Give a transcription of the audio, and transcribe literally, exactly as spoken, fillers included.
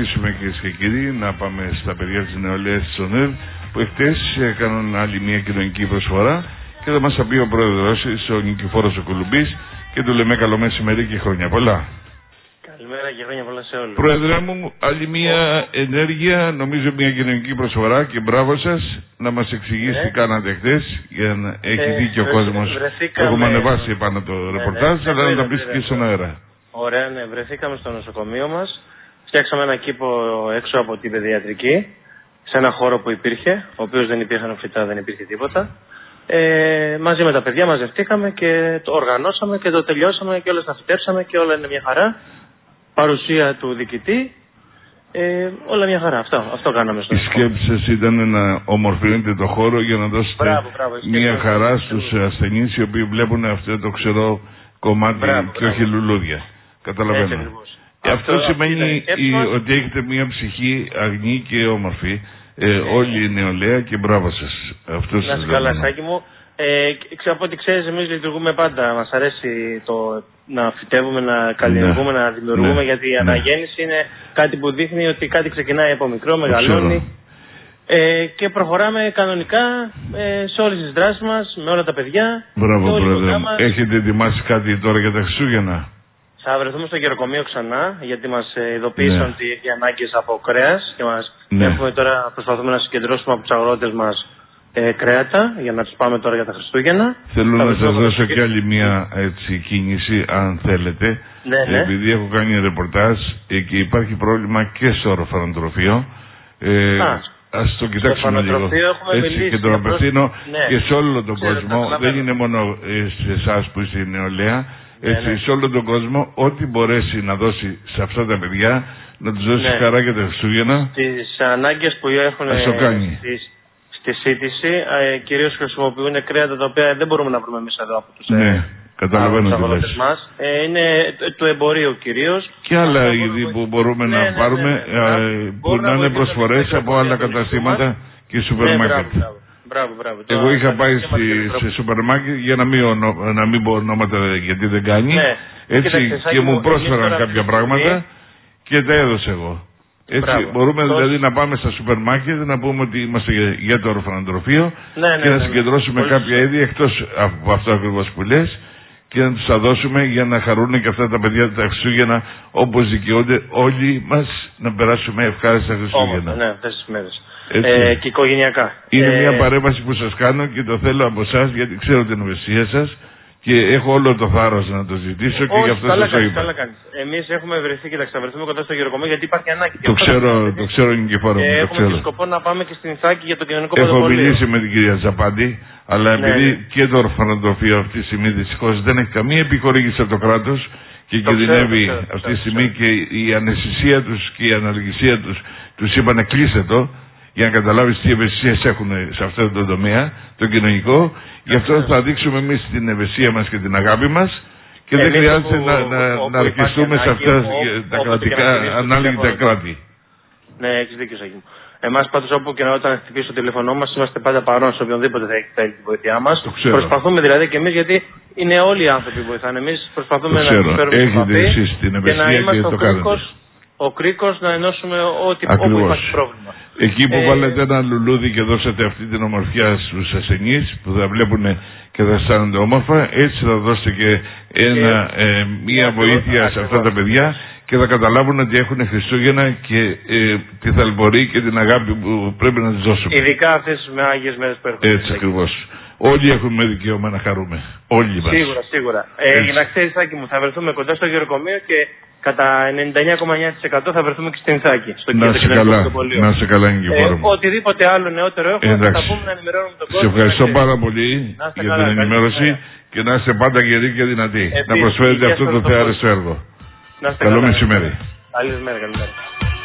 προχωρήσουμε, κυρίες και κύριοι, να πάμε στα παιδιά της νεολαίας της ΟΝΕΡ, που εχθές έκαναν άλλη μια κοινωνική προσφορά και θα μας θα πει ο πρόεδρος, ο Νικηφόρος ο Κουλουμπής, και του λέμε καλό μεσημέρι και χρόνια πολλά. Καλημέρα και χρόνια πολλά σε όλους. Πρόεδρε μου, άλλη μια ενέργεια, νομίζω μια κοινωνική προσφορά, και μπράβο σας. Να μας εξηγήσει ναι. τι κάνατε χθες, για να έχει ε, δει και ο κόσμος. Έχουμε ανεβάσει πάνω το ρεπορτάζ, ναι, ναι, αλλά να τα πεις και στον αέρα. Ωραία, ναι, βρεθήκαμε στο νοσοκομείο μας. Φτιάξαμε ένα κήπο έξω από την παιδιατρική, σε ένα χώρο που υπήρχε, ο οποίος δεν υπήρχαν φυτά, δεν υπήρχε τίποτα. Ε, μαζί με τα παιδιά μαζευτήκαμε και το οργανώσαμε και το τελειώσαμε και όλα τα φυτέψαμε και όλα είναι μια χαρά. Παρουσία του διοικητή, ε, όλα μια χαρά. Αυτό, αυτό κάναμε στο Η σκέψη σας ήταν να ομορφύνετε το χώρο για να δώσετε μπράβο, μπράβο, μια χαρά στους ασθενείς οι οποίοι βλέπουν αυτό το ξερό κομμάτι μπράβο, και μπράβο. όχι λουλούδια. Καταλαβαίνω. Και αυτό, αυτό σημαίνει η, ότι έχετε μια ψυχή αγνή και όμορφη. Ε, ναι. Όλη η νεολαία και μπράβο σας. Αυτό να σας καλά, Σάκη μου. Ε, ξέρω από ό,τι ξέρεις, εμείς λειτουργούμε πάντα. Μας αρέσει το να φυτεύουμε, να καλλιεργούμε, ναι. να δημιουργούμε, ναι. γιατί η ναι. αναγέννηση είναι κάτι που δείχνει ότι κάτι ξεκινάει από μικρό, μεγαλώνει. Ε, και προχωράμε κανονικά ε, σε όλες τις δράσεις μας, με όλα τα παιδιά. Μπράβο, πρόεδρε. Έχετε ετοιμάσει κάτι τώρα για τα Χριστούγεννα? Θα βρεθούμε στο γεροκομείο ξανά, γιατί μας ειδοποίησαν ναι. ότι έχει ανάγκες από κρέας και μας ναι. έχουμε τώρα, προσπαθούμε να συγκεντρώσουμε από τους αγρότες μας ε, κρέατα για να τους πάμε τώρα για τα Χριστούγεννα. Θέλω θα να σας δώσω και άλλη μια έτσι, κίνηση, αν θέλετε. Ναι, ναι. Επειδή έχω κάνει ρεπορτάζ ε, και υπάρχει πρόβλημα και στο ορφανοτροφείο. Ε, Α, ας το κοιτάξουμε λίγο. Έτσι, και το απευθύνω ναι. και σε όλο τον Ξέρω, κόσμο. Δεν είναι μόνο ε, σε εσάς που είστε η νεολαία. Έτσι, ναι, ναι. σε όλο τον κόσμο, ό,τι μπορέσει να δώσει σε αυτά τα παιδιά, να τους δώσει ναι. χαρά για τα Χριστούγεννα. Τις ανάγκες που έχουν στη, στη σύντηση, ε, κυρίως χρησιμοποιούν κρέατα τα οποία δεν μπορούμε να βρούμε εμείς εδώ από τους ναι, καταλαβαίνω τι λες. μας. Ε, είναι του εμπορίου κυρίως. Και άλλα είδη που μπορούμε ναι, να ναι, πάρουμε, ναι, ναι, ναι. Ε, που να είναι προσφορές από άλλα καταστήματα και σούπερ μάρκετ. Μπράβο, μπράβο. Εγώ είχα πάει στη, σε σούπερ μάρκετ για να μην, ονο, να μην πω ονόματα γιατί δεν κάνει. Ναι. Έτσι, Κοίταξε, και μου πρόσφεραν κάποια πράγματα και τα έδωσα εγώ. Έτσι, μπράβο. Μπορούμε το... δηλαδή να πάμε στα σούπερ μάρκετ να πούμε ότι είμαστε για, για το ορφανοτροφείο ναι, ναι, και να ναι, ναι, συγκεντρώσουμε ναι. κάποια είδη εκτός από αυτό ακριβώς που λες και να τους τα δώσουμε για να χαρούν και αυτά τα παιδιά τα Χριστούγεννα όπως δικαιούνται όλοι μας να περάσουμε ευχάριστα Χριστούγεννα. Ναι, αυτές τις μέρες. Ε, και οικογενειακά. Είναι ε... μια παρέμβαση που σας κάνω και το θέλω από εσάς γιατί ξέρω την ευαισθησία σας και έχω όλο το θάρρος να το ζητήσω και γι' αυτό σας το είπα. Καλά κάνεις. Εμείς έχουμε βρεθεί, κοιτάξτε, θα βρεθούμε κοντά στο γεροκομείο γιατί υπάρχει ανάγκη. Το ξέρω, το ξέρω Νικηφόρο μου. Ε, το έχουμε ξέρω. και σκοπό να πάμε και στην Ιθάκη για το κοινωνικό Έχω πρωτοβολείο. μιλήσει με την κυρία Τζαπάντη, αλλά ναι, επειδή ναι. και το ορφανοτροφείο αυτή τη στιγμή δυστυχώς δεν έχει καμία επιχορήγηση από το κράτος και κινδυνεύει αυτή τη στιγμή και η αναισθησία τους και η αναλογησία τους τους είπανε κλείστε το. Για να καταλάβεις τι ευαισθησίες έχουν σε αυτό το τομέα, το κοινωνικό. Γι' αυτό θα δείξουμε εμείς την ευαισθησία μας και την αγάπη μας και εμείς δεν χρειάζεται που, να, να, όπου να αρκεστούμε σε αυτά όπου, τα όπου κρατικά ανάλογα κράτη. Ναι, έχεις δίκιο, Σάκη μου. Εμάς πάντως όπου και να όταν χτυπήσει το τηλέφωνό μας είμαστε πάντα παρόν σε οποιονδήποτε θα έχει θέλει τη βοήθειά μας. Προσπαθούμε δηλαδή και εμείς γιατί είναι όλοι οι άνθρωποι που βοηθάνε. Εμείς προσπαθούμε να φέρουμε την επαφή και να είμαστε ο κρίκος, ο κρίκος να ενώσουμε ό,τι όπου υπάρχει πρόβλημα. Εκεί που ε... βάλετε ένα λουλούδι και δώσατε αυτή την ομορφιά στους ασθενείς που θα βλέπουν και θα αισθάνονται όμορφα, έτσι θα δώσετε και ένα, ε, ε, μία βοήθεια σε αυτά τα παιδιά και θα καταλάβουν ότι έχουν Χριστούγεννα και ε, τη θαλπορή και την αγάπη που πρέπει να τους δώσουμε. Ειδικά αυτές με Άγιες μέρες που έρχονται. Έτσι ακριβώς. Όλοι έχουμε δικαίωμα να χαρούμε. Όλοι μας. Σίγουρα, σίγουρα. Ε, για να ξέρεις, Σάκη μου, θα βρεθούμε κοντά στο γεροκομείο και κατά ενενήντα εννιά κόμμα εννιά τοις εκατό θα βρεθούμε και στην Ιθάκη. Στο να σε καλά, να σε καλά Νικηφόρο μου. Ε, οτιδήποτε άλλο νεότερο έχουμε εντάξει. θα πούμε να ενημερώνουμε τον κόσμο. Σε ευχαριστώ πάρα πολύ για καλά, την ενημέρωση καλή, και να είστε πάντα γεροί και δυνατοί. Επίσης, να προσφέρετε αυτό το θεάρεστο έργο. Καλό μεσημέρι. Καλή μέρα, καλή μέρα.